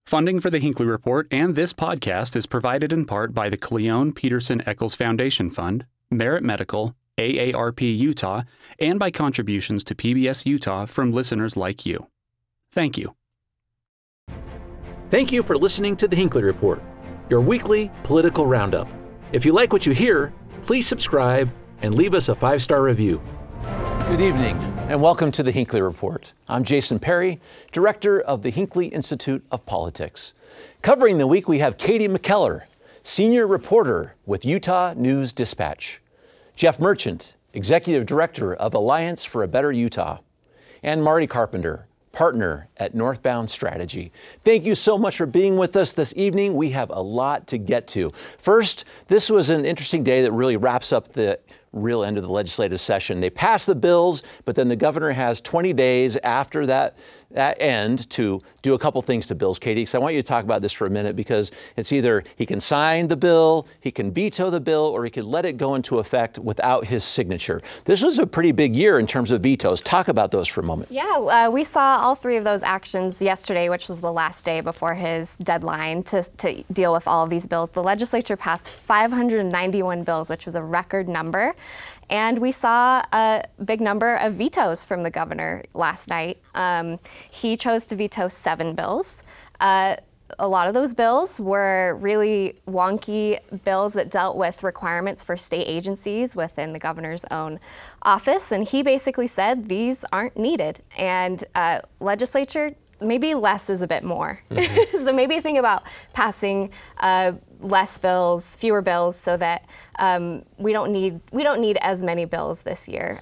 Funding for the Hinckley Report and this podcast is provided in part by the Cleone Peterson Eccles Foundation Fund, Merit Medical, AARP Utah, and by contributions to PBS Utah from listeners like you. Thank you. Thank you for listening to the Hinckley Report, your weekly political roundup. If you like what you hear, please subscribe and leave us a 5-star review. Good evening, and welcome to the Hinckley Report. I'm Jason Perry, director of the Hinckley Institute of Politics. Covering the week, we have Katie McKellar, senior reporter with Utah News Dispatch, Jeff Merchant, executive director of Alliance for a Better Utah, and Marty Carpenter, partner at Northbound Strategy. Thank you so much for being with us this evening. We have a lot to get to. First, this was an interesting day that really wraps up the real end of the legislative session. They passed the bills, but then the governor has 20 days after that end to do a couple things to bills. Katie, so I want you to talk about this for a minute, because it's either he can sign the bill, he can veto the bill, or he could let it go into effect without his signature. This was a pretty big year in terms of vetoes. Talk about those for a moment. Yeah, we saw all three of those actions yesterday, which was the last day before his deadline to deal with all of these bills. The legislature passed 591 bills, which was a record number. And we saw a big number of vetoes from the governor last night. He chose to veto 7 bills. A lot of those bills were really wonky bills that dealt with requirements for state agencies within the governor's own office. And he basically said these aren't needed. And legislature, maybe less is a bit more. Mm-hmm. So maybe think about passing less bills, fewer bills, so that we don't need as many bills this year.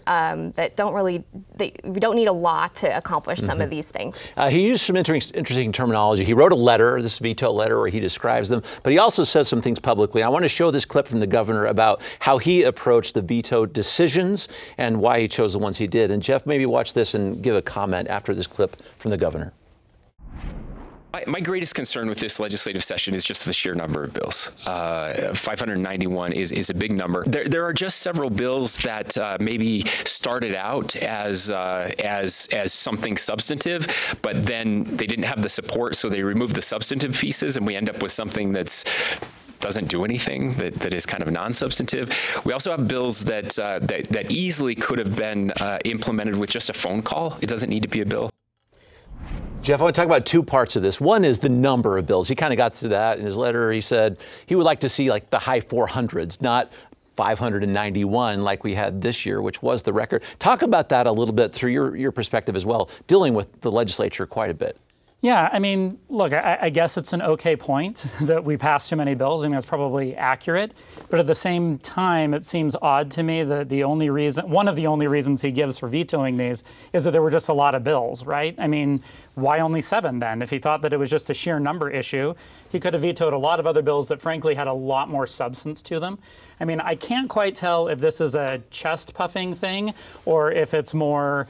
We don't need a law to accomplish some of these things. He used some interesting terminology. He wrote a letter, this veto letter, where he describes them, but he also says some things publicly. I want to show this clip from the governor about how he approached the veto decisions and why he chose the ones he did. And Jeff, maybe watch this and give a comment after this clip from the governor. My greatest concern with this legislative session is just the sheer number of bills. 591 is a big number. There are just several bills that maybe started out as something substantive, but then they didn't have the support, so they removed the substantive pieces, and we end up with something that's doesn't do anything, that is kind of non-substantive. We also have bills that easily could have been implemented with just a phone call. It doesn't need to be a bill. Jeff, I want to talk about 2 parts of this. One is the number of bills. He kind of got to that in his letter. He said he would like to see like the high 400s, not 591 like we had this year, which was the record. Talk about that a little bit through your perspective as well, dealing with the legislature quite a bit. Yeah, I mean, look, I guess it's an okay point that we passed too many bills. I mean, that's probably accurate. But at the same time, it seems odd to me that one of the only reasons he gives for vetoing these is that there were just a lot of bills, right? I mean, why only 7 then? If he thought that it was just a sheer number issue, he could have vetoed a lot of other bills that frankly had a lot more substance to them. I mean, I can't quite tell if this is a chest puffing thing or if it's more,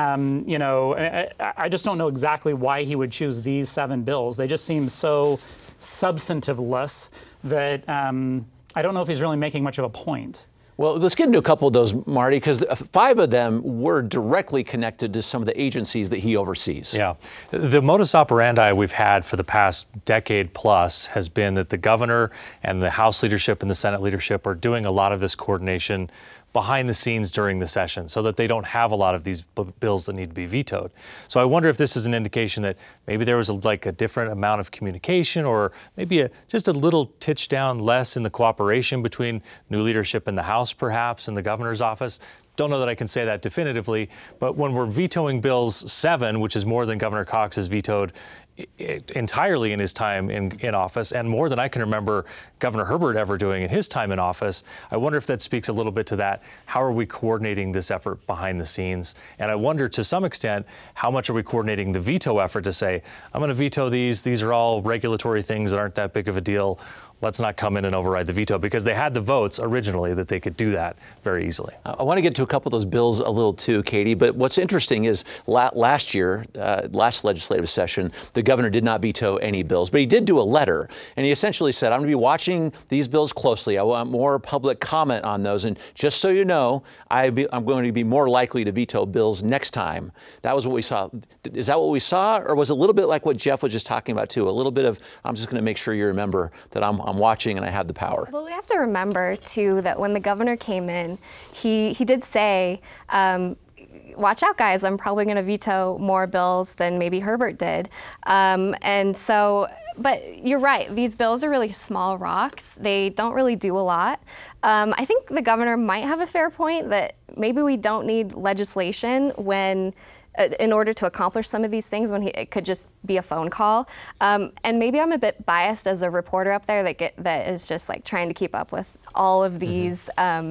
I just don't know exactly why he would choose these 7 bills. They just seem so substantiveless that I don't know if he's really making much of a point. Well, let's get into a couple of those, Marty, because 5 of them were directly connected to some of the agencies that he oversees. Yeah. The modus operandi we've had for the past decade plus has been that the governor and the House leadership and the Senate leadership are doing a lot of this coordination behind the scenes during the session so that they don't have a lot of these bills that need to be vetoed. So I wonder if this is an indication that maybe there was a different amount of communication, or maybe just a little titch down less in the cooperation between new leadership in the House perhaps and the governor's office. Don't know that I can say that definitively, but when we're vetoing bills 7, which is more than Governor Cox has vetoed entirely in his time in office, and more than I can remember Governor Herbert ever doing in his time in office, I wonder if that speaks a little bit to that. How are we coordinating this effort behind the scenes? And I wonder, to some extent, how much are we coordinating the veto effort to say, I'm going to veto these are all regulatory things that aren't that big of a deal. Let's not come in and override the veto, because they had the votes originally that they could do that very easily. I want to get to a couple of those bills a little too, Katie, but what's interesting is last year, last legislative session, the the governor did not veto any bills, but he did do a letter, and he essentially said, I'm going to be watching these bills closely. I want more public comment on those, and just so you know, I'm going to be more likely to veto bills next time. That was what we saw. Is that what we saw, or was it a little bit like what Jeff was just talking about too? A little bit of, I'm just going to make sure you remember that I'm watching and I have the power. Well, we have to remember too that when the governor came in, he did say, watch out, guys, I'm probably going to veto more bills than maybe Herbert did. And so, but you're right, these bills are really small rocks. They don't really do a lot. I think the governor might have a fair point that maybe we don't need legislation when in order to accomplish some of these things, when it could just be a phone call. And maybe I'm a bit biased as a reporter up there that is just like trying to keep up with all of these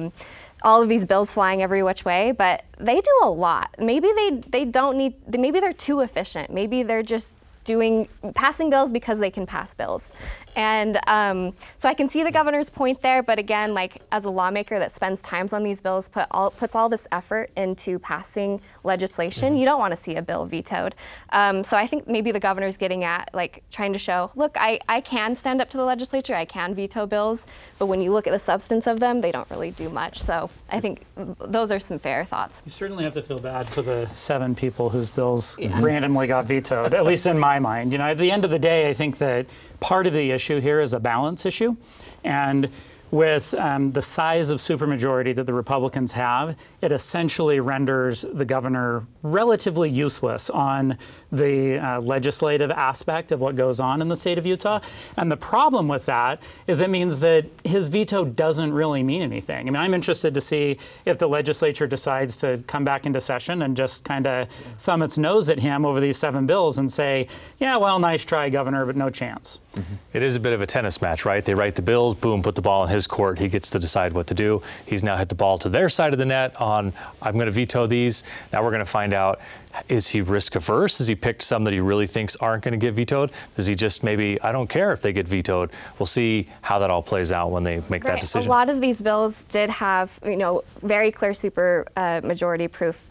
bills flying every which way, but they do a lot. Maybe they don't need, maybe they're too efficient. Maybe they're just passing bills because they can pass bills. And so I can see the governor's point there, but again, like as a lawmaker that spends time on these bills, puts all this effort into passing legislation, you don't want to see a bill vetoed. So I think maybe the governor's getting at like trying to show, look, I can stand up to the legislature, I can veto bills, but when you look at the substance of them, they don't really do much. So I think those are some fair thoughts. You certainly have to feel bad for the 7 people whose bills randomly got vetoed, at least in my mind. You know, at the end of the day, I think that part of the issue here is a balance issue. And with the size of supermajority that the Republicans have, it essentially renders the governor relatively useless on the legislative aspect of what goes on in the state of Utah. And the problem with that is it means that his veto doesn't really mean anything. I mean, I'm interested to see if the legislature decides to come back into session and just kind of thumb its nose at him over these 7 bills and say, yeah, well, nice try, Governor, but no chance. It is a bit of a tennis match, right? They write the bills, boom, put the ball in his court. He gets to decide what to do. He's now hit the ball to their side of the net on, I'm going to veto these. Now we're going to find out, is he risk averse? Has he picked some that he really thinks aren't going to get vetoed? Does he just maybe, I don't care if they get vetoed. We'll see how that all plays out when they make that decision. A lot of these bills did have, very clear super majority proof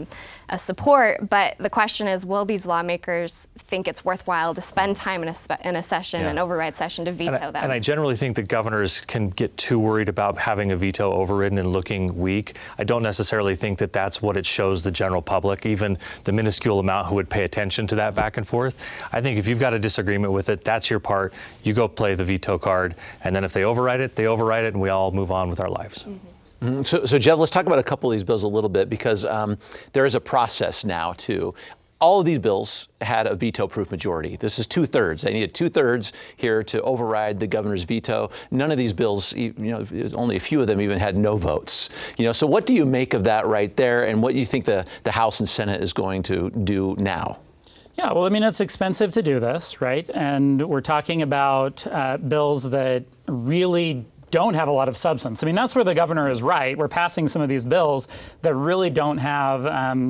support, but the question is, will these lawmakers think it's worthwhile to spend time in a session, an override session, to veto them? And I generally think that governors can get too worried about having a veto overridden and looking weak. I don't necessarily think that that's what it shows the general public, even the minuscule amount who would pay attention to that back and forth. I think if you've got a disagreement with it, that's your part. You go play the veto card, and then if they override it, and we all move on with our lives. So Jeff, let's talk about a couple of these bills a little bit, because there is a process now too. All of these bills had a veto-proof majority. This is 2/3. They needed 2/3 here to override the governor's veto. None of these bills, only a few of them even had no votes. So what do you make of that right there, and what do you think the House and Senate is going to do now? Yeah, well, I mean, it's expensive to do this, right? And we're talking about bills that really don't have a lot of substance. I mean, that's where the governor is right. We're passing some of these bills that really don't have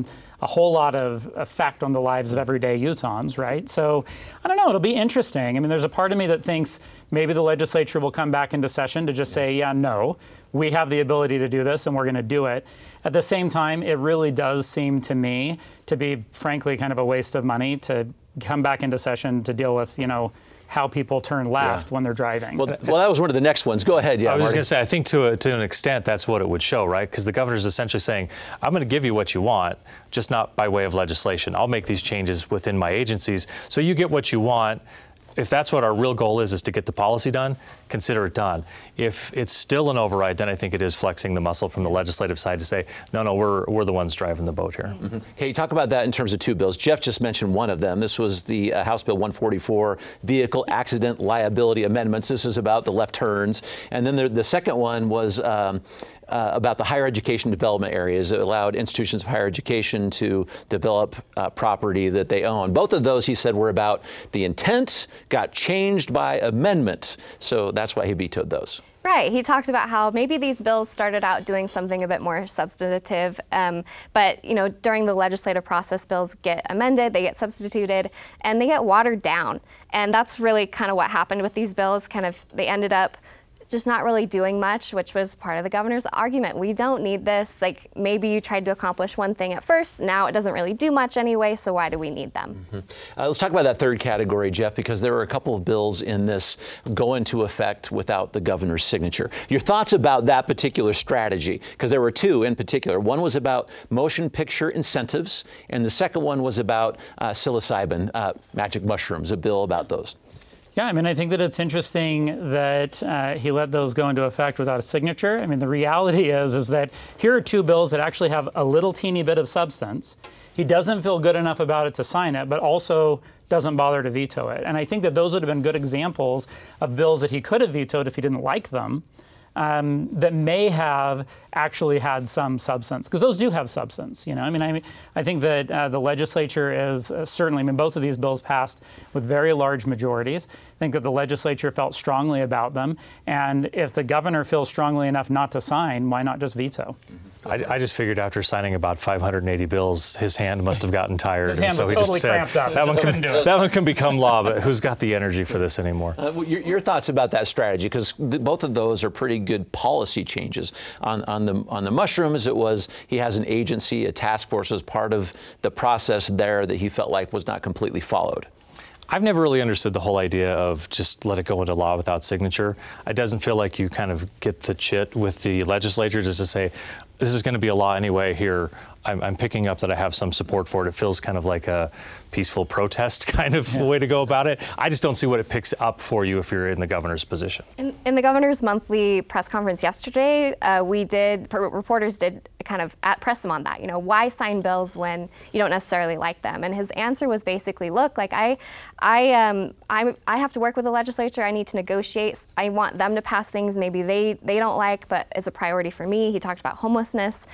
a whole lot of effect on the lives of everyday Utahns, right? So I don't know, it'll be interesting. I mean, there's a part of me that thinks maybe the legislature will come back into session to just say, yeah, no, we have the ability to do this and we're going to do it. At the same time, it really does seem to me to be, frankly, kind of a waste of money to come back into session to deal with, how people turn left when they're driving. Well, that was one of the next ones. Go ahead. Yeah, I was just going to say, I think to an extent that's what it would show, right? Because the governor's essentially saying, I'm going to give you what you want, just not by way of legislation. I'll make these changes within my agencies, so you get what you want. If that's what our real goal is to get the policy done, consider it done. If it's still an override, then I think it is flexing the muscle from the legislative side to say, no, we're the ones driving the boat here. Okay, you talk about that in terms of 2 bills. Jeff just mentioned one of them. This was the House Bill 144, Vehicle Accident Liability Amendments. This is about the left turns. And then the second one was about the higher education development areas. It allowed institutions of higher education to develop property that they own. Both of those, he said, were about the intent, got changed by amendment. So that's why he vetoed those. Right. He talked about how maybe these bills started out doing something a bit more substantive, but during the legislative process, bills get amended, they get substituted, and they get watered down. And that's really kind of what happened with these bills. They ended up just not really doing much, which was part of the governor's argument. We don't need this. Like, maybe you tried to accomplish one thing at first. Now it doesn't really do much anyway, so why do we need them? Let's talk about that third category, Jeff, because there are a couple of bills in this go into effect without the governor's signature. Your thoughts about that particular strategy? Because there were two in particular. One was about motion picture incentives, and the second one was about psilocybin, magic mushrooms, a bill about those. Yeah, I mean, I think that it's interesting that he let those go into effect without a signature. I mean, the reality is that here are two bills that actually have a little teeny bit of substance. He doesn't feel good enough about it to sign it, but also doesn't bother to veto it. And I think that those would have been good examples of bills that he could have vetoed if he didn't like them. That may have actually had some substance, because those do have substance. You know, I think that the legislature is certainly. I mean, both of these bills passed with very large majorities. I think that the legislature felt strongly about them, and if the governor feels strongly enough not to sign, why not just veto? I just figured after signing about 580 bills, his hand must have gotten tired. His hand was he totally just said, cramped up. that one can become law, but who's got the energy for this anymore? Your thoughts about that strategy, because both of those are pretty good policy changes. On the mushrooms, it was he has an agency, a task force as part of the process there that he felt like was not completely followed. I've never really understood the whole idea of just let it go into law without signature. It doesn't feel like you kind of get the chit with the legislature just to say, this is going to be a law anyway here. I'm picking up that I have some support for it. It feels kind of like a peaceful protest kind of way to go about it. I just don't see what it picks up for you if you're in the governor's position. In the governor's monthly press conference yesterday, reporters did kind of press him on that. You know, why sign bills when you don't necessarily like them? And his answer was basically, look, like I have to work with the legislature. I need to negotiate. I want them to pass things maybe they don't like, but it's a priority for me. He talked about homelessness.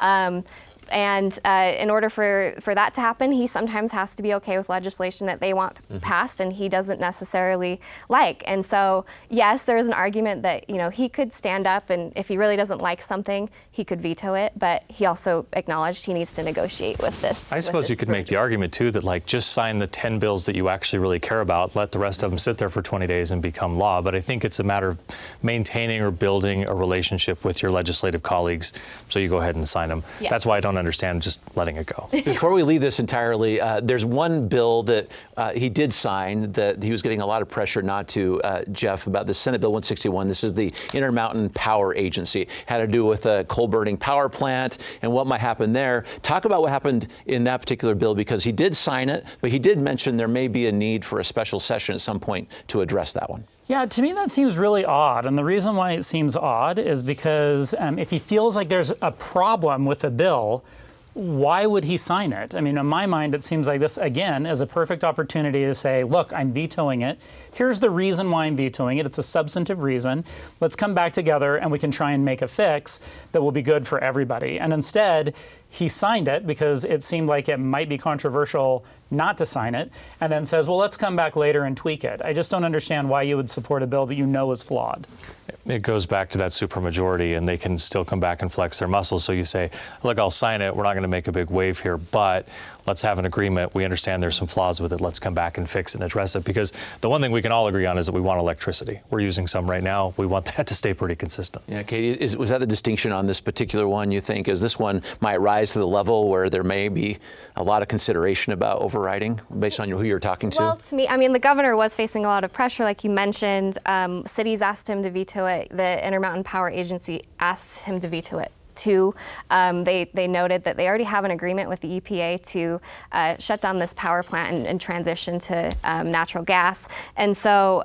And in order for that to happen, he sometimes has to be okay with legislation that they want passed and he doesn't necessarily like. And so, yes, there is an argument that, you know, he could stand up and if he really doesn't like something, he could veto it. But he also acknowledged he needs to negotiate with this. I suppose you could make the argument, too, that like just sign the 10 bills that you actually really care about, let the rest of them sit there for 20 days and become law. But I think it's a matter of maintaining or building a relationship with your legislative colleagues. So you go ahead and sign them. Yeah. That's why I don't understand just letting it go. Before we leave this entirely, there's one bill that he did sign that he was getting a lot of pressure not to, Jeff, about the Senate Bill 161. This is the Intermountain Power Agency. It had to do with a coal-burning power plant and what might happen there. Talk about what happened in that particular bill, because he did sign it, but he did mention there may be a need for a special session at some point to address that one. Yeah, to me that seems really odd. And the reason why it seems odd is because if he feels like there's a problem with the bill, why would he sign it? I mean, in my mind, it seems like this, again, is a perfect opportunity to say, look, I'm vetoing it. Here's the reason why I'm vetoing it. It's a substantive reason. Let's come back together and we can try and make a fix that will be good for everybody. And instead, he signed it because it seemed like it might be controversial not to sign it, and then says, well, let's come back later and tweak it. I just don't understand why you would support a bill that you know is flawed. It goes back to that supermajority, and they can still come back and flex their muscles. So you say, look, I'll sign it. We're not going to make a big wave here, but let's have an agreement. We understand there's some flaws with it. Let's come back and fix it and address it. Because the one thing we can all agree on is that we want electricity. We're using some right now. We want that to stay pretty consistent. Yeah, Katie, was that the distinction on this particular one, you think? Is this one might rise to the level where there may be a lot of consideration about overriding based on who you're talking to? Well, to me, I mean, the governor was facing a lot of pressure, like you mentioned. Cities asked him to veto it. The Intermountain Power Agency asked him to veto it too. They noted that they already have an agreement with the EPA to shut down this power plant and transition to natural gas. And so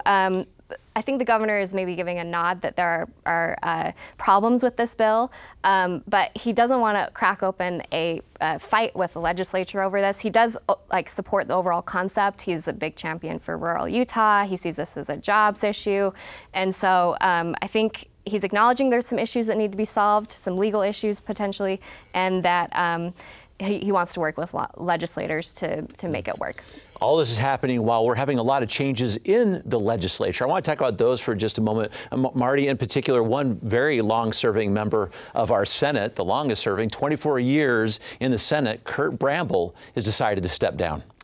I think the governor is maybe giving a nod that there are problems with this bill, but he doesn't want to crack open a fight with the legislature over this. He does support the overall concept. He's a big champion for rural Utah. He sees this as a jobs issue. And so I think he's acknowledging there's some issues that need to be solved, some legal issues potentially, and that he wants to work with legislators to make it work. All this is happening while we're having a lot of changes in the legislature. I want to talk about those for just a moment. Marty, in particular, one very long-serving member of our Senate, the longest-serving, 24 years in the Senate, Kurt Bramble, has decided to step down.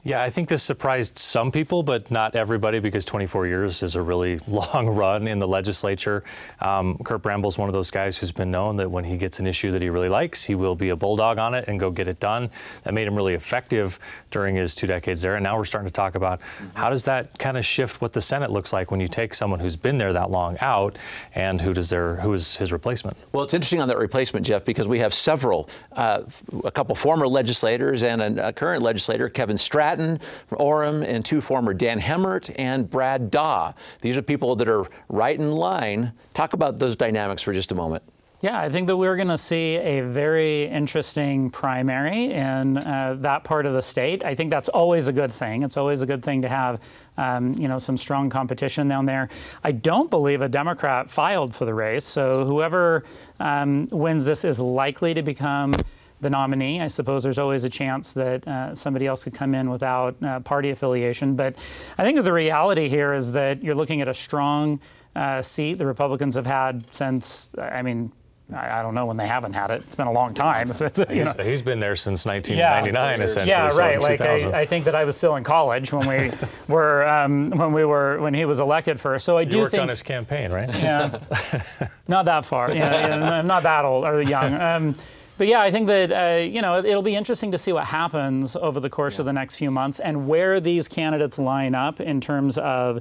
Yeah, I think this surprised some people, but not everybody, because 24 years is a really long run in the legislature. Kurt Bramble's one of those guys who's been known that when he gets an issue that he really likes, he will be a bulldog on it and go get it done. That made him really effective during his 2 decades there. And now we're starting to talk about how does that kind of shift what the Senate looks like when you take someone who's been there that long out, and who is his replacement? Well, it's interesting on that replacement, Jeff, because we have several, a couple former legislators and a current legislator, Kevin Stratton from Orem, and 2 former, Dan Hemmert and Brad Daw. These are people that are right in line. Talk about those dynamics for just a moment. Yeah, I think that we're going to see a very interesting primary in that part of the state. I think that's always a good thing. It's always a good thing to have, some strong competition down there. I don't believe a Democrat filed for the race, so whoever wins this is likely to become the nominee. I suppose there's always a chance that somebody else could come in without party affiliation. But I think that the reality here is that you're looking at a strong seat the Republicans have had since, I don't know when they haven't had it. It's been a long time. He's been there since 1999, essentially. Yeah, right. So I think that I was still in college when we when he was elected first. So you worked on his campaign, right? Yeah, not that far. Not that old or young. But yeah, I think that it'll be interesting to see what happens over the course of the next few months and where these candidates line up in terms of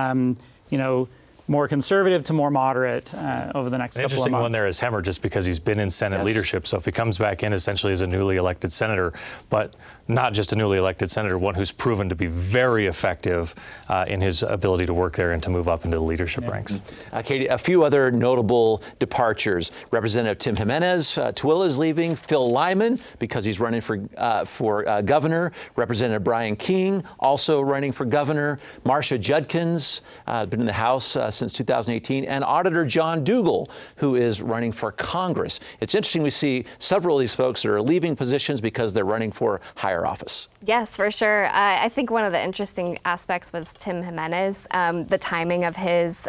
more conservative to more moderate over the next couple of months. Interesting one there is Hemmert, just because he's been in Senate leadership. So if he comes back in essentially as a newly elected senator, but not just a newly elected senator, one who's proven to be very effective in his ability to work there and to move up into the leadership ranks. Katie, a few other notable departures. Representative Tim Jimenez, Tooele is leaving. Phil Lyman, because he's running for governor. Representative Brian King, also running for governor. Marcia Judkins, been in the House since 2018, and Auditor John Dougal, who is running for Congress. It's interesting we see several of these folks that are leaving positions because they're running for higher office. Yes, for sure. I think one of the interesting aspects was Tim Jimenez. The timing of his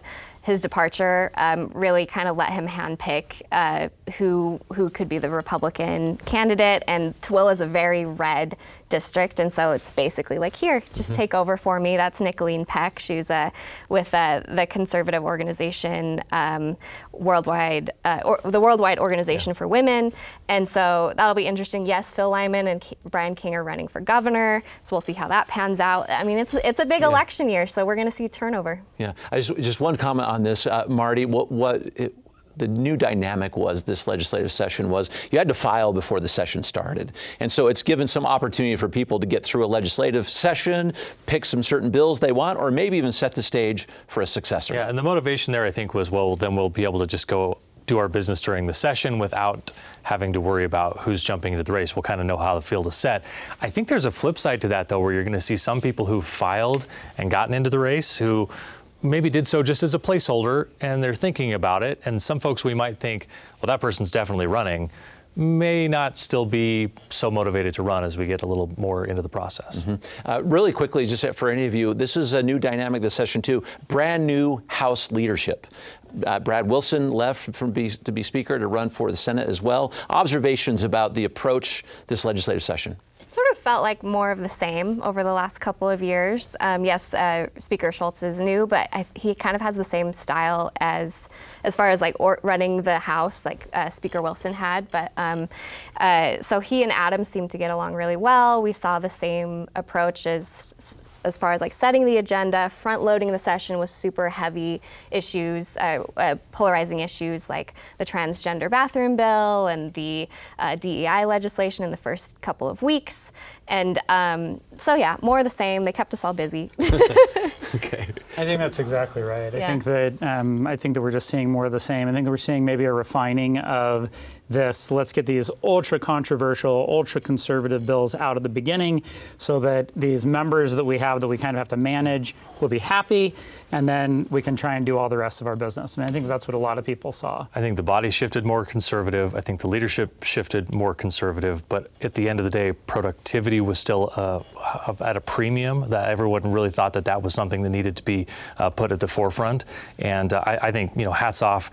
departure really kind of let him handpick who could be the Republican candidate. And Tooele is a very red district, and so it's basically like, here, just take over for me. That's Nicolene Peck. She's with the conservative organization the Worldwide Organization for Women, and so that'll be interesting. Yes, Phil Lyman and Brian King are running for governor, so we'll see how that pans out. I mean, it's a big election year, so we're going to see turnover. Yeah, just one comment on this, Marty. The new dynamic was this legislative session was you had to file before the session started. And so it's given some opportunity for people to get through a legislative session, pick some certain bills they want, or maybe even set the stage for a successor. Yeah, and the motivation there, I think, was, well, then we'll be able to just go do our business during the session without having to worry about who's jumping into the race. We'll kind of know how the field is set. I think there's a flip side to that, though, where you're going to see some people who filed and gotten into the race who maybe did so just as a placeholder, and they're thinking about it. And some folks we might think, well, that person's definitely running, may not still be so motivated to run as we get a little more into the process. Really quickly, just for any of you, this is a new dynamic this session too. Brand new House leadership. Brad Wilson left to be Speaker to run for the Senate as well. Observations about the approach this legislative session? Sort of felt like more of the same over the last couple of years. Yes, Speaker Schultz is new, but he kind of has the same style as far as like running the House, like Speaker Wilson had. But so he and Adams seemed to get along really well. We saw the same approach as far as like setting the agenda, front loading the session with super heavy issues, polarizing issues like the transgender bathroom bill and the DEI legislation in the first couple of weeks. And so yeah, more of the same. They kept us all busy. Okay. I think that's exactly right. Yeah. I think that we're just seeing more of the same. I think that we're seeing maybe a refining of this. Let's get these ultra controversial, ultra conservative bills out of the beginning, so that these members that we have that we kind of have to manage will be happy, and then we can try and do all the rest of our business. I think that's what a lot of people saw. I think the body shifted more conservative. I think the leadership shifted more conservative. But at the end of the day, productivity was still at a premium. That everyone really thought that was something that needed to be put at the forefront. And I think, hats off.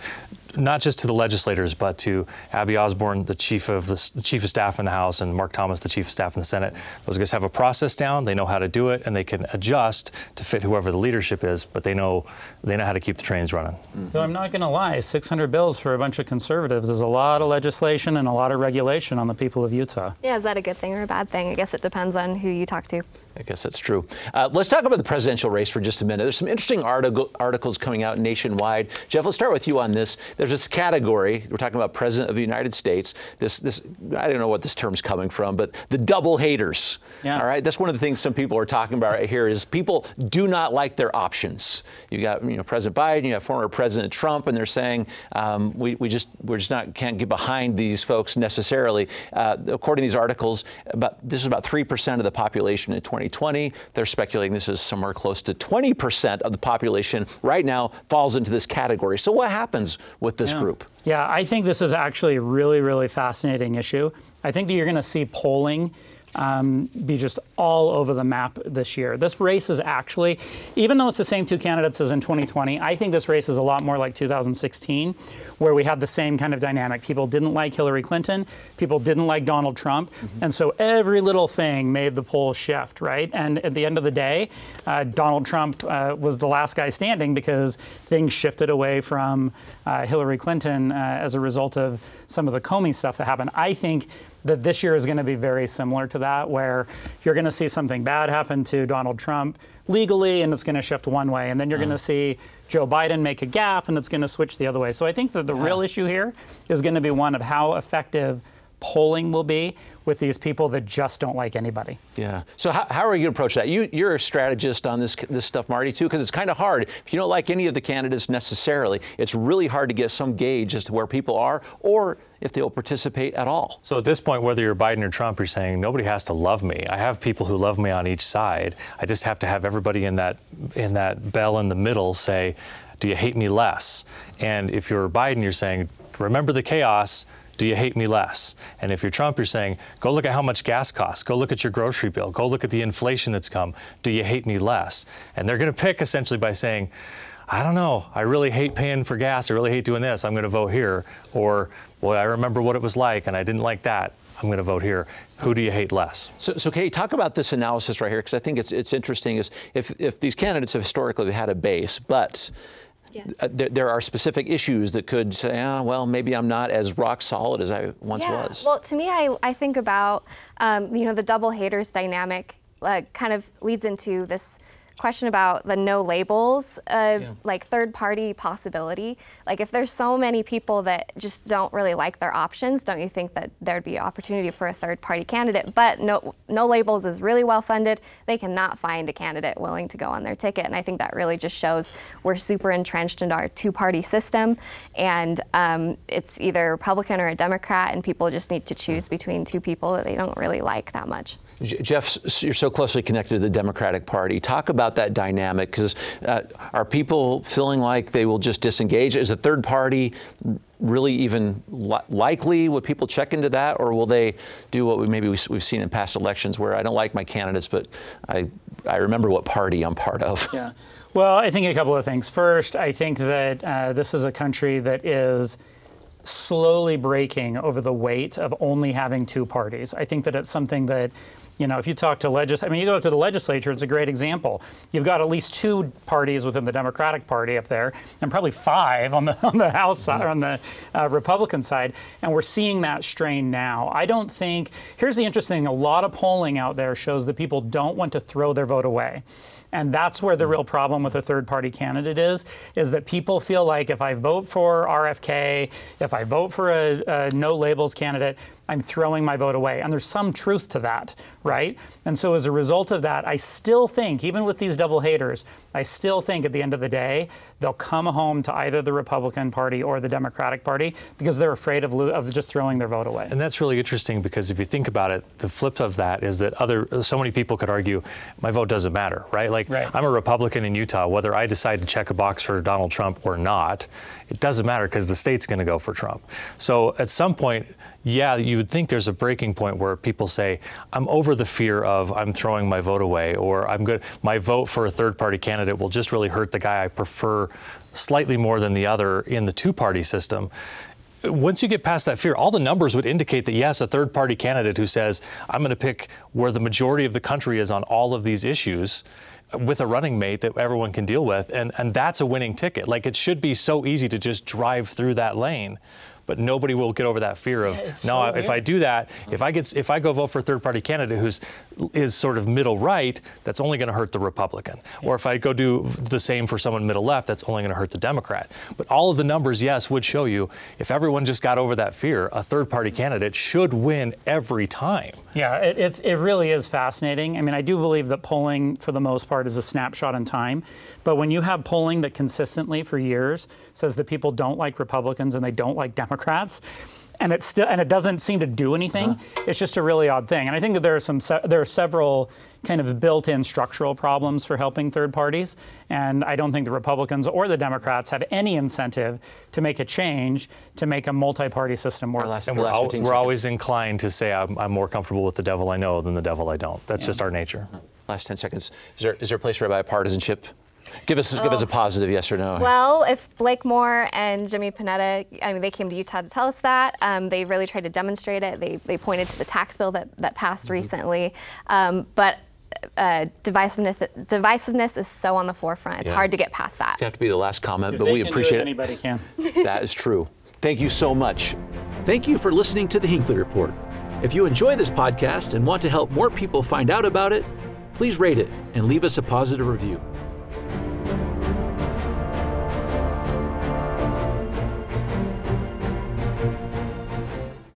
not just to the legislators, but to Abby Osborne, the chief of staff in the House, and Mark Thomas, the chief of staff in the Senate. Those guys have a process down. They know how to do it, and they can adjust to fit whoever the leadership is. But they know how to keep the trains running. So I'm not going to lie, 600 bills for a bunch of conservatives is a lot of legislation and a lot of regulation on the people of Utah. Yeah, is that a good thing or a bad thing? I guess it depends on who you talk to. I guess that's true. Let's talk about the presidential race for just a minute. There's some interesting articles coming out nationwide. Jeff, let's start with you on this. There's this category. We're talking about President of the United States. This I don't know what this term's coming from, but the double haters. Yeah. All right. That's one of the things some people are talking about right here is people do not like their options. You got President Biden, you have former President Trump, and they're saying we're just can't get behind these folks necessarily. According to these articles, this is about 3% of the population in 2020. They're speculating this is somewhere close to 20% of the population right now falls into this category. So what happens with this group? Yeah, I think this is actually a really, really fascinating issue. I think that you're going to see polling be just all over the map this year. This race is actually, even though it's the same two candidates as in 2020, I think this race is a lot more like 2016, where we had the same kind of dynamic. People didn't like Hillary Clinton, people didn't like Donald Trump, and so every little thing made the polls shift, right? And at the end of the day, Donald Trump was the last guy standing because things shifted away from Hillary Clinton as a result of some of the Comey stuff that happened. I think that this year is going to be very similar to that, where you're going to see something bad happen to Donald Trump legally, and it's going to shift one way. And then you're going to see Joe Biden make a gaffe, and it's going to switch the other way. So I think that the real issue here is going to be one of how effective polling will be with these people that just don't like anybody. Yeah. So how are you going to approach that? You're a strategist on this stuff, Marty, too, because it's kind of hard. If you don't like any of the candidates necessarily, it's really hard to get some gauge as to where people are or if they'll participate at all. So at this point, whether you're Biden or Trump, you're saying nobody has to love me. I have people who love me on each side. I just have to have everybody in that bell in the middle say, do you hate me less? And if you're Biden, you're saying, remember the chaos. Do you hate me less? And if you're Trump, you're saying, go look at how much gas costs. Go look at your grocery bill. Go look at the inflation that's come. Do you hate me less? And they're going to pick essentially by saying, I don't know. I really hate paying for gas. I really hate doing this. I'm going to vote here. Or, boy, I remember what it was like, and I didn't like that. I'm going to vote here. Who do you hate less? So Katie, talk about this analysis right here, because I think it's interesting. Is if these candidates have historically had a base, but there are specific issues that could say, well, maybe I'm not as rock solid as I once was. Well, to me, I think about, the double haters dynamic kind of leads into this question about the no labels, like third party possibility. Like if there's so many people that just don't really like their options, don't you think that there'd be opportunity for a third party candidate? But no labels is really well funded. They cannot find a candidate willing to go on their ticket. And I think that really just shows we're super entrenched into our two-party system. And it's either a Republican or a Democrat, and people just need to choose between two people that they don't really like that much. Jeff, you're so closely connected to the Democratic Party. Talk about that dynamic, because are people feeling like they will just disengage? Is a third party really even likely? Would people check into that, or will they do what we've seen in past elections, where I don't like my candidates, but I remember what party I'm part of? Yeah. Well, I think a couple of things. First, I think that this is a country that is slowly breaking over the weight of only having two parties. I think that it's something that, if you talk to you go up to the legislature, it's a great example. You've got at least two parties within the Democratic Party up there, and probably five on the House side, or on the Republican side, and we're seeing that strain now. I don't think, here's the interesting thing, a lot of polling out there shows that people don't want to throw their vote away. And that's where the real problem with a third-party candidate is that people feel like if I vote for RFK, if I vote for a no-labels candidate, I'm throwing my vote away. And there's some truth to that, right? And so as a result of that, I still think, even with these double haters, I still think at the end of the day, they'll come home to either the Republican Party or the Democratic Party because they're afraid of just throwing their vote away. And that's really interesting, because if you think about it, the flip of that is that so many people could argue, my vote doesn't matter, right? Right. I'm a Republican in Utah. Whether I decide to check a box for Donald Trump or not, it doesn't matter, because the state's going to go for Trump. So at some point, yeah, you would think there's a breaking point where people say, I'm over the fear of I'm throwing my vote away, or my vote for a third-party candidate will just really hurt the guy I prefer slightly more than the other in the two-party system. Once you get past that fear, all the numbers would indicate that, yes, a third-party candidate who says, I'm going to pick where the majority of the country is on all of these issues, with a running mate that everyone can deal with, and that's a winning ticket. Like, it should be so easy to just drive through that lane. But nobody will get over that fear of, if I do that, if I go vote for a third-party candidate is sort of middle right, that's only going to hurt the Republican. Or if I go do the same for someone middle left, that's only going to hurt the Democrat. But all of the numbers, yes, would show you if everyone just got over that fear, a third-party candidate should win every time. Yeah, it really is fascinating. I mean, I do believe that polling, for the most part, is a snapshot in time. But when you have polling that consistently for years says that people don't like Republicans and they don't like Democrats, and it doesn't seem to do anything, it's just a really odd thing. And I think that there are several kind of built-in structural problems for helping third parties. And I don't think the Republicans or the Democrats have any incentive to make a change to make a multi-party system work. We're always inclined to say I'm more comfortable with the devil I know than the devil I don't. That's just our nature. Last 10 seconds. Is there a place for bipartisanship? Give us a positive yes or no. Well, if Blake Moore and Jimmy Panetta, I mean, they came to Utah to tell us that. They really tried to demonstrate it. They pointed to the tax bill that passed recently. But divisiveness is so on the forefront. It's hard to get past that. You have to be the last comment, If but they we can appreciate do it. Anybody can. That is true. Thank you so much. Thank you for listening to the Hinckley Report. If you enjoy this podcast and want to help more people find out about it, please rate it and leave us a positive review.